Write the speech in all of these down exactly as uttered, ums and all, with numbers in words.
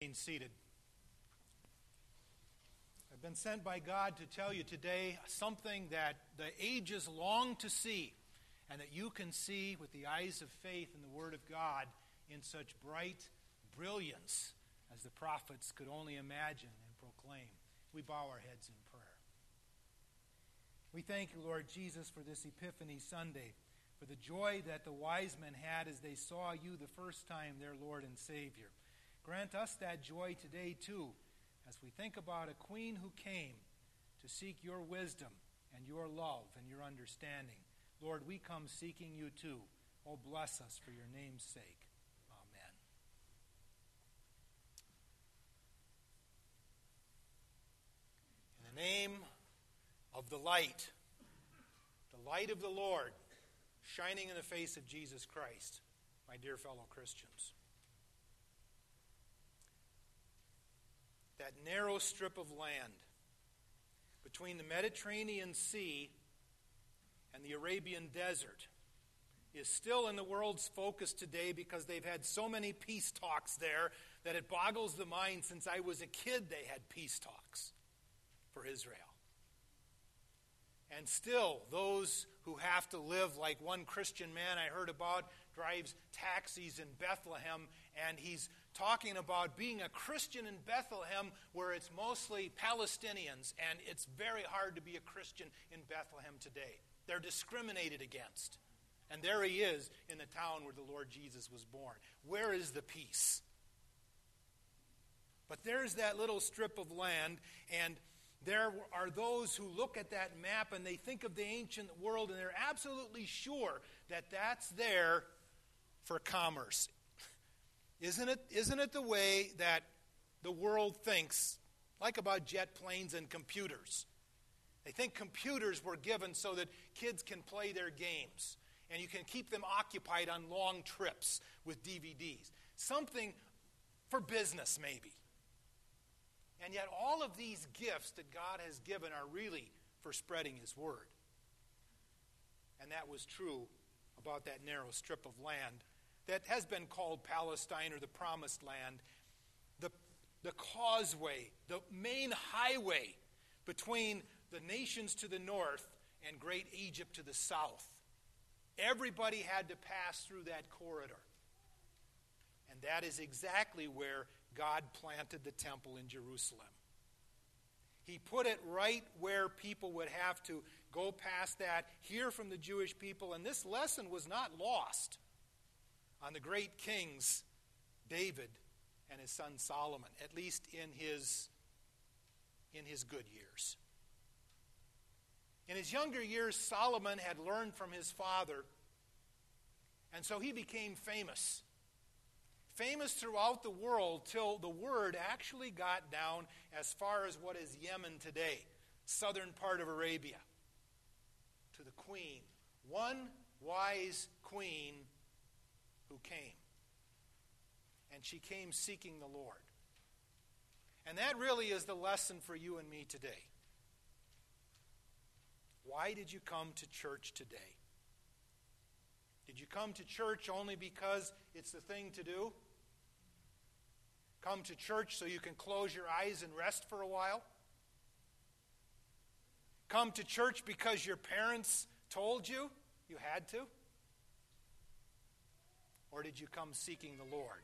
remain seated. I've been sent by God to tell you today something that the ages long to see, and that you can see with the eyes of faith in the Word of God in such bright brilliance as the prophets could only imagine and proclaim. We bow our heads in prayer. We thank you, Lord Jesus, for this Epiphany Sunday, for the joy that the wise men had as they saw you the first time, their Lord and Savior. Grant us that joy today, too, as we think about a queen who came to seek your wisdom and your love and your understanding. Lord, we come seeking you, too. Oh, bless us for your name's sake. Amen. In the name of the light, the light of the Lord, shining in the face of Jesus Christ, my dear fellow Christians. That narrow strip of land between the Mediterranean Sea and the Arabian desert is still in the world's focus today because they've had so many peace talks there that it boggles the mind. Since I was a kid, they had peace talks for Israel. And still, those who have to live like one Christian man I heard about drives taxis in Bethlehem, and he's talking about being a Christian in Bethlehem where it's mostly Palestinians, and it's very hard to be a Christian in Bethlehem today. They're discriminated against. And there he is in the town where the Lord Jesus was born. Where is the peace? But there's that little strip of land, and there are those who look at that map and they think of the ancient world, and they're absolutely sure that that's there for commerce. Isn't it, isn't it the way that the world thinks, like about jet planes and computers? They think computers were given so that kids can play their games, and you can keep them occupied on long trips with D V Ds. Something for business, maybe. And yet all of these gifts that God has given are really for spreading His Word. And that was true about that narrow strip of land that has been called Palestine or the Promised Land. The, the causeway, the main highway between the nations to the north and great Egypt to the south. Everybody had to pass through that corridor. And that is exactly where God planted the temple in Jerusalem. He put it right where people would have to go past that, hear from the Jewish people, and this lesson was not lost on the great kings David and his son Solomon, at least in his, in his good years. In his younger years, Solomon had learned from his father, and so he became famous. Famous throughout the world till the word actually got down as far as what is Yemen today, southern part of Arabia, to the queen, one wise queen who came. And she came seeking the Lord. And that really is the lesson for you and me today. Why did you come to church today? Did you come to church only because it's the thing to do? Come to church so you can close your eyes and rest for a while? Come to church because your parents told you you had to? Or did you come seeking the Lord?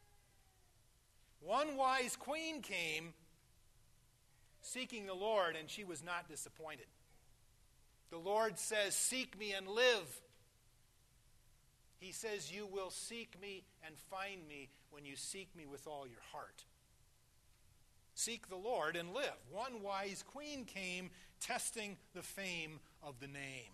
One wise queen came seeking the Lord, and she was not disappointed. The Lord says, "Seek me and live." He says, "You will seek me and find me when you seek me with all your heart." Seek the Lord and live. One wise queen came testing the fame of the name.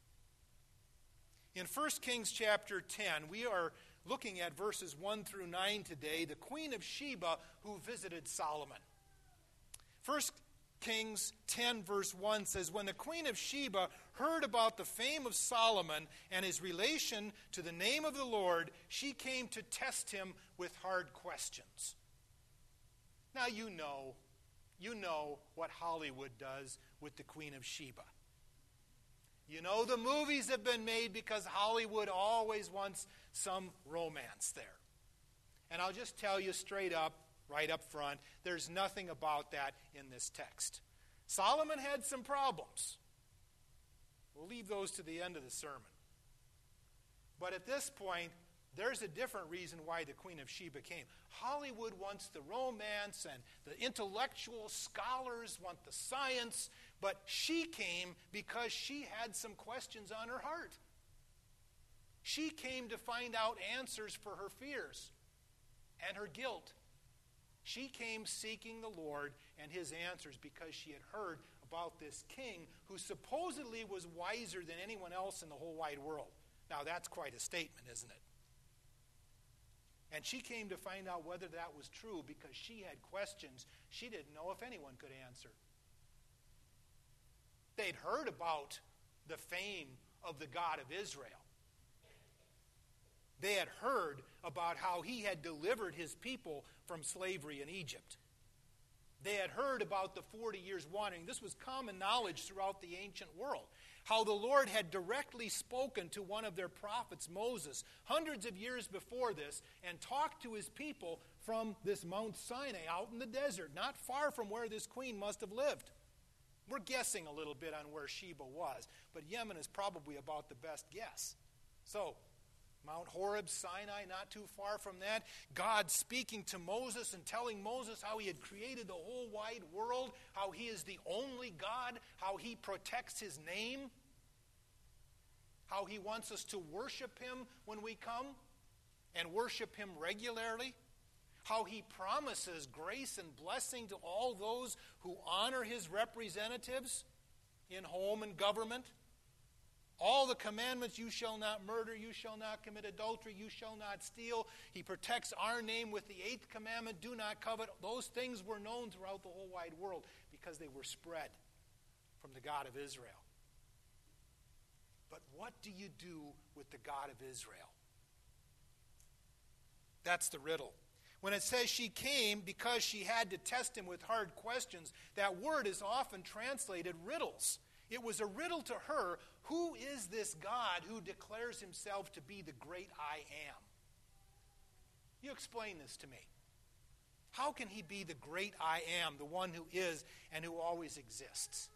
In First Kings chapter ten, we are looking at verses one through nine today, the Queen of Sheba who visited Solomon. First Kings ten verse one says, "When the Queen of Sheba heard about the fame of Solomon and his relation to the name of the Lord, she came to test him with hard questions." Now you know, you know what Hollywood does with the Queen of Sheba. You know the movies have been made because Hollywood always wants some romance there. And I'll just tell you straight up, right up front. There's nothing about that in this text. Solomon had some problems. We'll leave those to the end of the sermon. But at this point, there's a different reason why the Queen of Sheba came. Hollywood wants the romance, and the intellectual scholars want the science, but she came because she had some questions on her heart. She came to find out answers for her fears and her guilt. She came seeking the Lord and his answers because she had heard about this king who supposedly was wiser than anyone else in the whole wide world. Now, that's quite a statement, isn't it? And she came to find out whether that was true because she had questions she didn't know if anyone could answer. They'd heard about the fame of the God of Israel. They had heard about how he had delivered his people from slavery in Egypt. They had heard about the forty years wandering. This was common knowledge throughout the ancient world. How the Lord had directly spoken to one of their prophets, Moses, hundreds of years before this, and talked to his people from this Mount Sinai out in the desert, not far from where this queen must have lived. We're guessing a little bit on where Sheba was, but Yemen is probably about the best guess. So, Mount Horeb, Sinai, not too far from that. God speaking to Moses and telling Moses how he had created the whole wide world, how he is the only God, how he protects his name, how he wants us to worship him when we come and worship him regularly, how he promises grace and blessing to all those who honor his representatives in home and government. All the commandments, you shall not murder, you shall not commit adultery, you shall not steal. He protects our name with the eighth commandment, do not covet. Those things were known throughout the whole wide world because they were spread from the God of Israel. But what do you do with the God of Israel? That's the riddle. When it says she came because she had to test him with hard questions, that word is often translated riddles. It was a riddle to her. Who is this God who declares himself to be the great I am? You explain this to me. How can he be the great I am, the one who is and who always exists?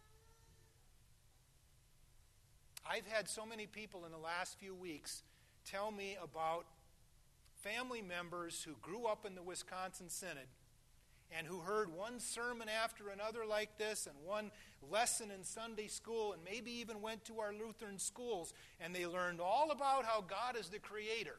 I've had so many people in the last few weeks tell me about family members who grew up in the Wisconsin Synod and who heard one sermon after another like this and one lesson in Sunday school and maybe even went to our Lutheran schools, and they learned all about how God is the creator.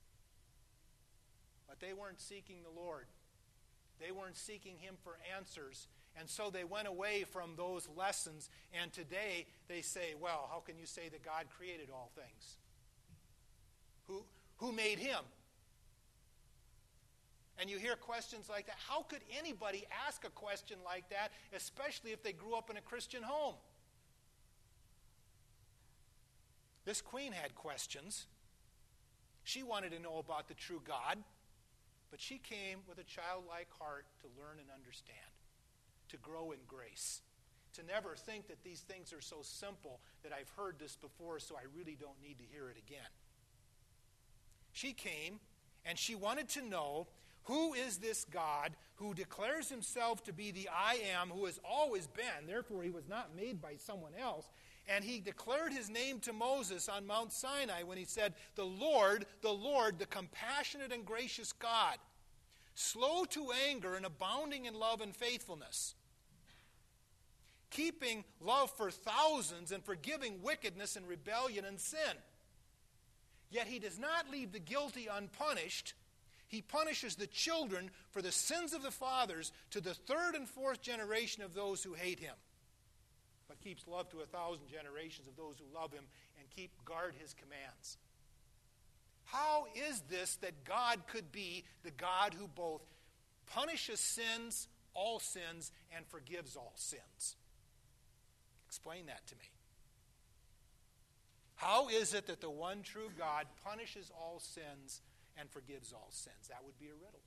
But they weren't seeking the Lord. They weren't seeking him for answers. And so they went away from those lessons, and today they say, well, how can you say that God created all things? Who, who made him? And you hear questions like that. How could anybody ask a question like that, especially if they grew up in a Christian home? This queen had questions. She wanted to know about the true God, but she came with a childlike heart to learn and understand, to grow in grace, to never think that these things are so simple that I've heard this before, so I really don't need to hear it again. She came, and she wanted to know, who is this God who declares himself to be the I am, who has always been, therefore he was not made by someone else. And he declared his name to Moses on Mount Sinai when he said, the Lord, the Lord, the compassionate and gracious God, slow to anger and abounding in love and faithfulness, keeping love for thousands and forgiving wickedness and rebellion and sin. Yet he does not leave the guilty unpunished. He punishes the children for the sins of the fathers to the third and fourth generation of those who hate him, but keeps love to a thousand generations of those who love him and keep guard his commands. How is this that God could be the God who both punishes sins, all sins, and forgives all sins? Explain that to me. How is it that the one true God punishes all sins and forgives all sins? That would be a riddle.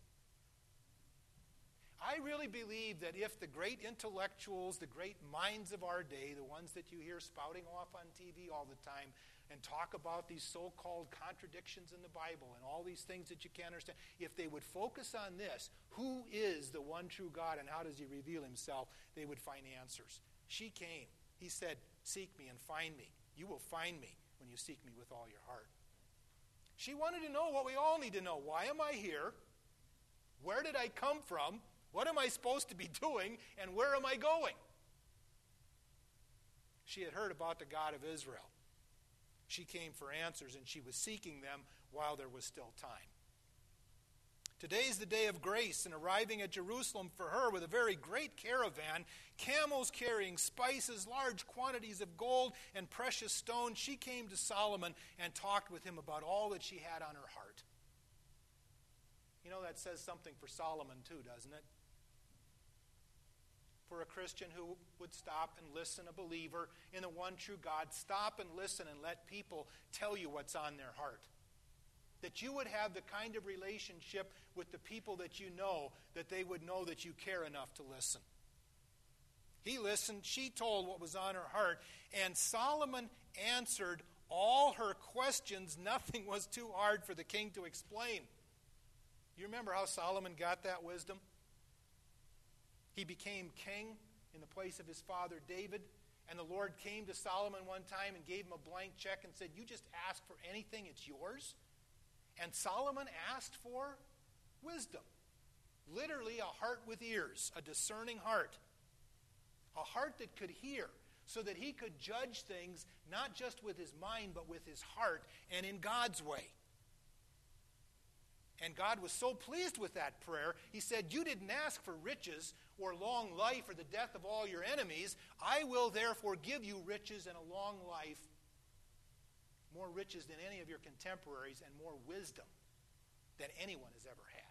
I really believe that if the great intellectuals, the great minds of our day, the ones that you hear spouting off on T V all the time, and talk about these so-called contradictions in the Bible and all these things that you can't understand, if they would focus on this, who is the one true God and how does he reveal himself, they would find answers. She came. He said, seek me and find me. You will find me when you seek me with all your heart. She wanted to know what we all need to know. Why am I here? Where did I come from? What am I supposed to be doing? And where am I going? She had heard about the God of Israel. She came for answers, and she was seeking them while there was still time. Today's the day of grace, and arriving at Jerusalem for her with a very great caravan, camels carrying spices, large quantities of gold and precious stones, she came to Solomon and talked with him about all that she had on her heart. You know, that says something for Solomon too, doesn't it? For a Christian who would stop and listen, a believer in the one true God, stop and listen and let people tell you what's on their heart. That you would have the kind of relationship with the people that you know, that they would know that you care enough to listen. He listened, she told what was on her heart, and Solomon answered all her questions. Nothing was too hard for the king to explain. You remember how Solomon got that wisdom? He became king in the place of his father David, and the Lord came to Solomon one time and gave him a blank check and said, you just ask for anything, it's yours. And Solomon asked for wisdom. Literally a heart with ears, a discerning heart. A heart that could hear, so that he could judge things not just with his mind, but with his heart and in God's way. And God was so pleased with that prayer, he said, you didn't ask for riches or long life or the death of all your enemies. I will therefore give you riches and a long life, more riches than any of your contemporaries and more wisdom than anyone has ever had.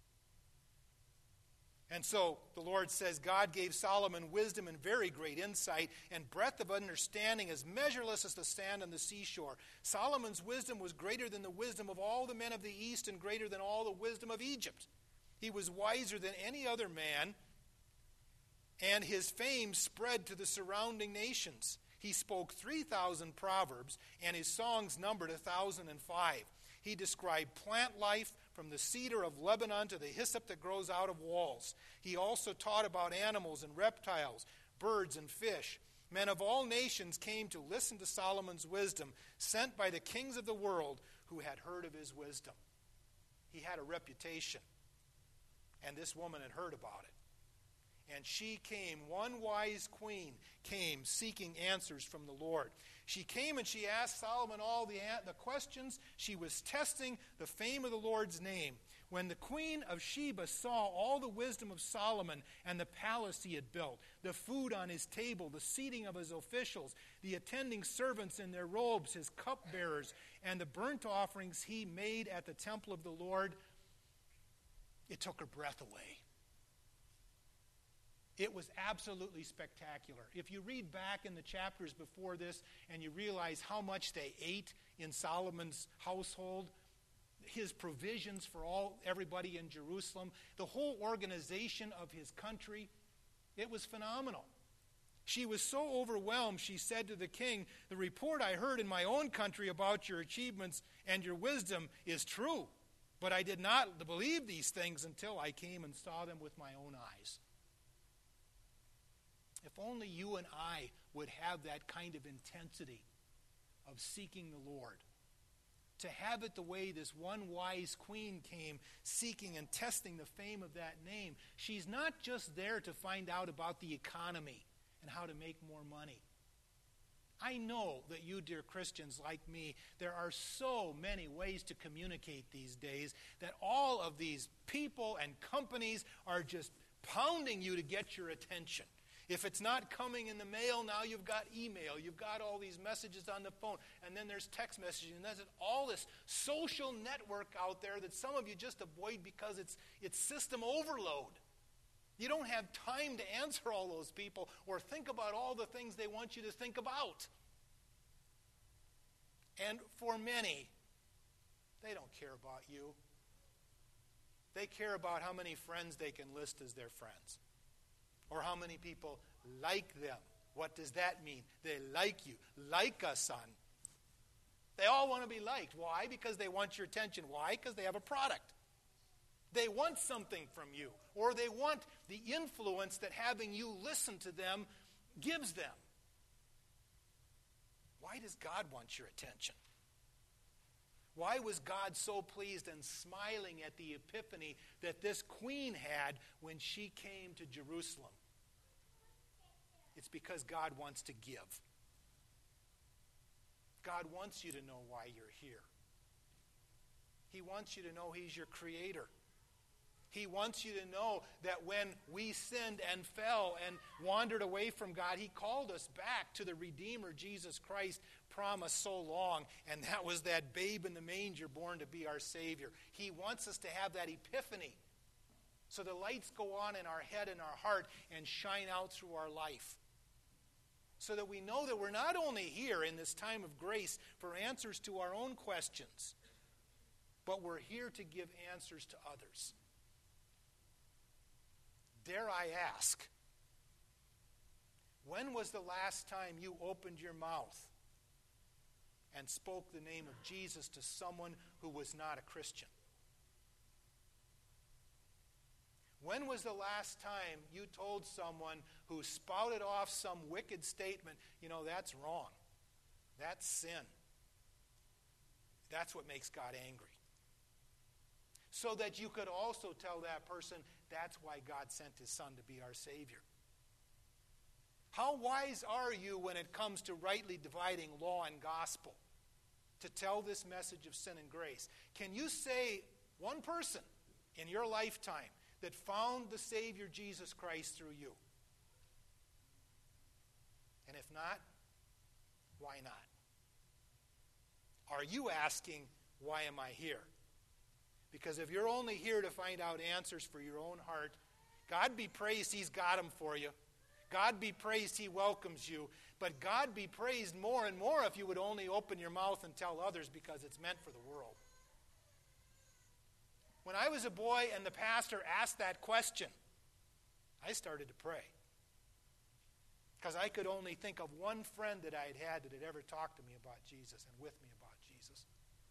And so the Lord says God gave Solomon wisdom and very great insight and breadth of understanding as measureless as the sand on the seashore. Solomon's wisdom was greater than the wisdom of all the men of the East and greater than all the wisdom of Egypt. He was wiser than any other man, and his fame spread to the surrounding nations. He spoke three thousand proverbs, and his songs numbered one thousand five. He described plant life from the cedar of Lebanon to the hyssop that grows out of walls. He also taught about animals and reptiles, birds and fish. Men of all nations came to listen to Solomon's wisdom, sent by the kings of the world who had heard of his wisdom. He had a reputation, and this woman had heard about it. And she came, one wise queen came seeking answers from the Lord. She came and she asked Solomon all the, the questions. She was testing the fame of the Lord's name. When the queen of Sheba saw all the wisdom of Solomon and the palace he had built, the food on his table, the seating of his officials, the attending servants in their robes, his cupbearers, and the burnt offerings he made at the temple of the Lord, it took her breath away. It was absolutely spectacular. If you read back in the chapters before this and you realize how much they ate in Solomon's household, his provisions for all everybody in Jerusalem, the whole organization of his country, it was phenomenal. She was so overwhelmed, she said to the king, the report I heard in my own country about your achievements and your wisdom is true, but I did not believe these things until I came and saw them with my own eyes. If only you and I would have that kind of intensity of seeking the Lord. To have it the way this one wise queen came, seeking and testing the fame of that name. She's not just there to find out about the economy and how to make more money. I know that you, dear Christians like me, there are so many ways to communicate these days that all of these people and companies are just pounding you to get your attention. If it's not coming in the mail, now you've got email. You've got all these messages on the phone. And then there's text messaging. And there's all this social network out there that some of you just avoid because it's, it's system overload. You don't have time to answer all those people or think about all the things they want you to think about. And for many, they don't care about you. They care about how many friends they can list as their friends. Or how many people like them. What does that mean? They like you. Like us on They all want to be liked. Why? Because they want your attention. Why? Because they have a product. They want something from you, or they want the influence that having you listen to them gives them. Why does God want your attention? Why was God so pleased and smiling at the epiphany that this queen had when she came to Jerusalem? It's because God wants to give. God wants you to know why you're here. He wants you to know He's your creator. He wants you to know that when we sinned and fell and wandered away from God, He called us back to the Redeemer, Jesus Christ, promised so long, and that was that babe in the manger born to be our Savior. He wants us to have that epiphany so the lights go on in our head and our heart and shine out through our life, so that we know that we're not only here in this time of grace for answers to our own questions, but we're here to give answers to others. Dare I ask, when was the last time you opened your mouth and spoke the name of Jesus to someone who was not a Christian? When was the last time you told someone who spouted off some wicked statement, you know, that's wrong, that's sin? That's what makes God angry. So that you could also tell that person, that's why God sent His Son to be our Savior. How wise are you when it comes to rightly dividing law and gospel, to tell this message of sin and grace? Can you say one person in your lifetime that found the Savior Jesus Christ through you? And if not, why not? Are you asking, why am I here? Because if you're only here to find out answers for your own heart, God be praised He's got them for you. God be praised He welcomes you. But God be praised more and more if you would only open your mouth and tell others, because it's meant for the world. When I was a boy and the pastor asked that question, I started to pray. Because I could only think of one friend that I had had that had ever talked to me about Jesus and with me about Jesus.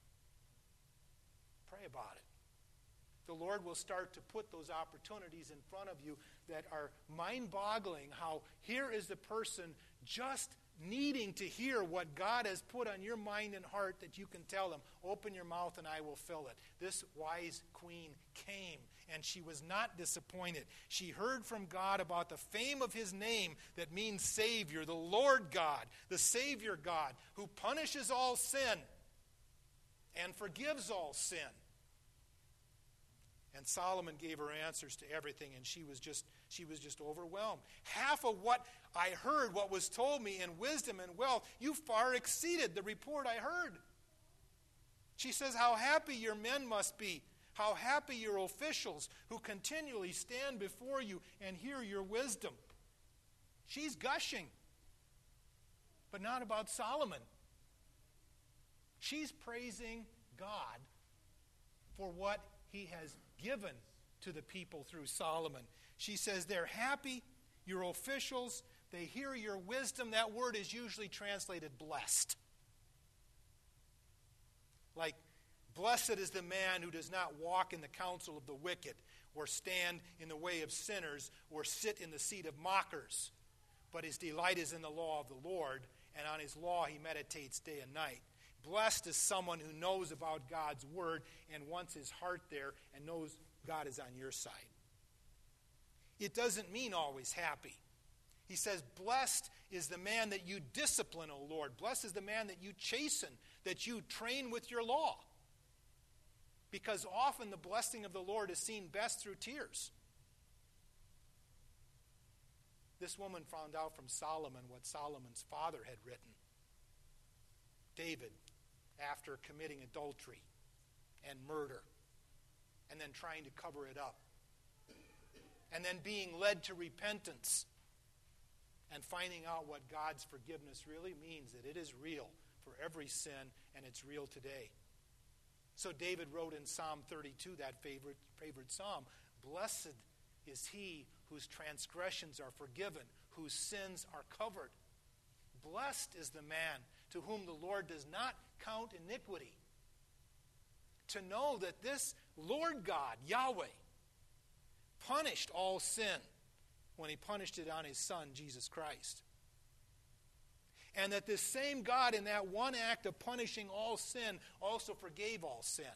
Pray about it. The Lord will start to put those opportunities in front of you that are mind-boggling, how here is the person just needing to hear what God has put on your mind and heart, that you can tell them, open your mouth and I will fill it. This wise queen came, and she was not disappointed. She heard from God about the fame of His name that means Savior, the Lord God, the Savior God, who punishes all sin and forgives all sin. And Solomon gave her answers to everything, and she was just she was just overwhelmed. Half of what I heard, what was told me in wisdom and wealth, you far exceeded the report I heard. She says, how happy your men must be, how happy your officials who continually stand before you and hear your wisdom. She's gushing, but not about Solomon. She's praising God for what He has given to the people through Solomon. She says they're happy, your officials, they hear your wisdom. That word is usually translated blessed. Like, blessed is the man who does not walk in the counsel of the wicked, or stand in the way of sinners, or sit in the seat of mockers. But his delight is in the law of the Lord, and on His law he meditates day and night. Blessed is someone who knows about God's word and wants his heart there and knows God is on your side. It doesn't mean always happy. He says, blessed is the man that you discipline, O Lord. Blessed is the man that you chasten, that you train with your law. Because often the blessing of the Lord is seen best through tears. This woman found out from Solomon what Solomon's father had written. David, after committing adultery and murder, and then trying to cover it up, and then being led to repentance, and finding out what God's forgiveness really means, that it is real for every sin, and it's real today. So David wrote in Psalm thirty-two, that favorite, favorite psalm, blessed is he whose transgressions are forgiven, whose sins are covered. Blessed is the man to whom the Lord does not count iniquity. To know that this Lord God, Yahweh, punished all sin when he punished it on his Son, Jesus Christ. And that this same God, in that one act of punishing all sin, also forgave all sin.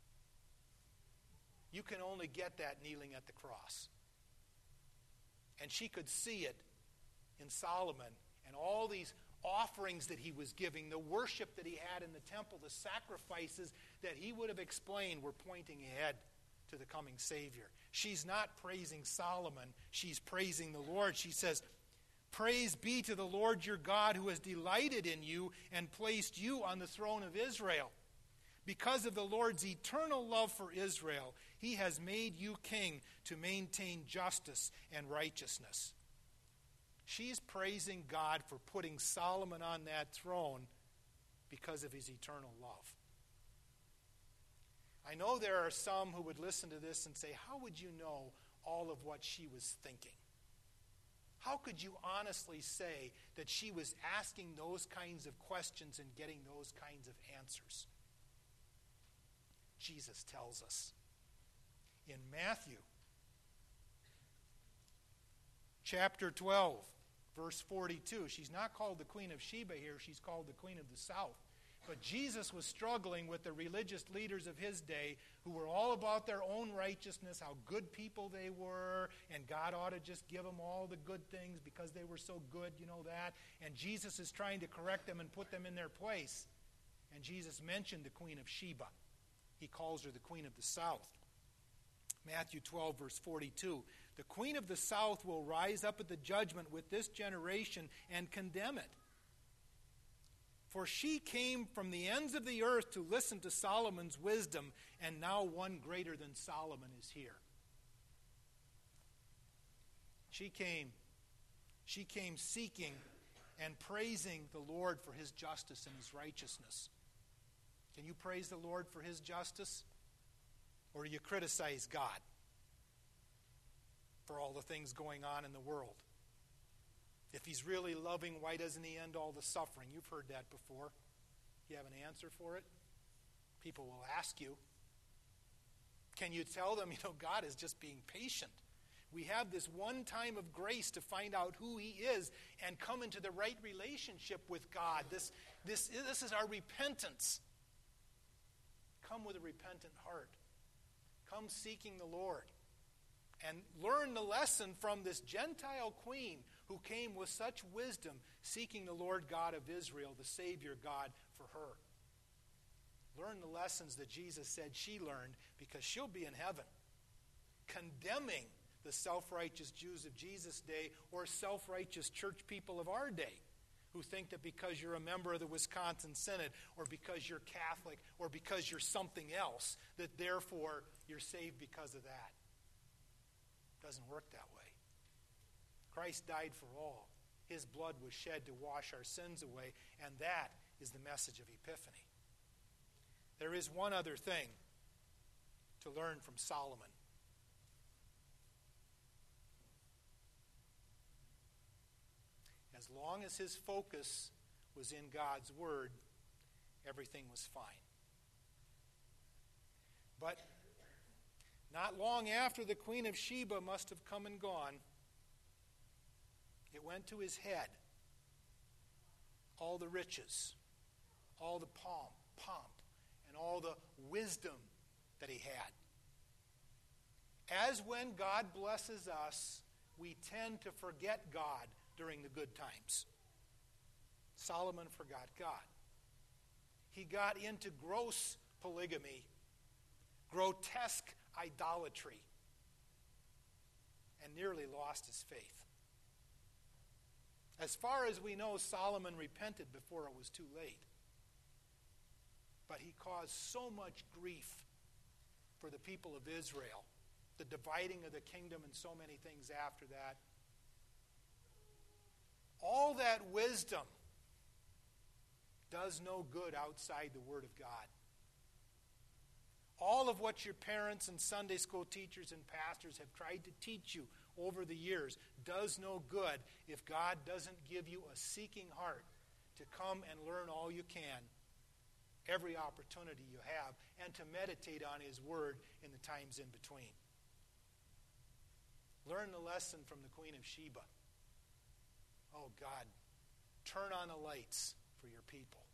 You can only get that kneeling at the cross. And she could see it in Solomon and all these offerings that he was giving, the worship that he had in the temple, the sacrifices that he would have explained were pointing ahead to the coming Savior. She's not praising Solomon. She's praising the Lord. She says, "Praise be to the Lord your God, who has delighted in you and placed you on the throne of Israel. Because of the Lord's eternal love for Israel, he has made you king to maintain justice and righteousness." She's praising God for putting Solomon on that throne because of his eternal love. I know there are some who would listen to this and say, how would you know all of what she was thinking? How could you honestly say that she was asking those kinds of questions and getting those kinds of answers? Jesus tells us in Matthew chapter twelve, verse forty-two. She's not called the Queen of Sheba here, she's called the Queen of the South. But Jesus was struggling with the religious leaders of his day who were all about their own righteousness, how good people they were, and God ought to just give them all the good things because they were so good, you know that. And Jesus is trying to correct them and put them in their place. And Jesus mentioned the Queen of Sheba. He calls her the Queen of the South. Matthew twelve, verse forty-two. "The Queen of the South will rise up at the judgment with this generation and condemn it. For she came from the ends of the earth to listen to Solomon's wisdom, and now one greater than Solomon is here." She came, she came seeking and praising the Lord for his justice and his righteousness. Can you praise the Lord for his justice? Or do you criticize God for all the things going on in the world? If he's really loving, why doesn't he end all the suffering? You've heard that before. You have an answer for it? People will ask you. Can you tell them, you know, God is just being patient. We have this one time of grace to find out who he is and come into the right relationship with God. This, this, this is our repentance. Come with a repentant heart. Come seeking the Lord. And learn the lesson from this Gentile queen who came with such wisdom, seeking the Lord God of Israel, the Savior God, for her. Learn the lessons that Jesus said she learned, because she'll be in heaven, condemning the self-righteous Jews of Jesus' day or self-righteous church people of our day who think that because you're a member of the Wisconsin Synod or because you're Catholic or because you're something else, that therefore you're saved because of that. It doesn't work that way. Christ died for all. His blood was shed to wash our sins away, and that is the message of Epiphany. There is one other thing to learn from Solomon. As long as his focus was in God's Word, everything was fine. But not long after the Queen of Sheba must have come and gone, it went to his head. All the riches, all the pomp, pomp, and all the wisdom that he had. As when God blesses us, we tend to forget God during the good times. Solomon forgot God. He got into gross polygamy, grotesque idolatry, and nearly lost his faith. As far as we know, Solomon repented before it was too late. But he caused so much grief for the people of Israel, the dividing of the kingdom and so many things after that. All that wisdom does no good outside the Word of God. All of what your parents and Sunday school teachers and pastors have tried to teach you over the years does no good if God doesn't give you a seeking heart to come and learn all you can, every opportunity you have, and to meditate on His Word in the times in between. Learn the lesson from the Queen of Sheba. Oh God, turn on the lights for your people.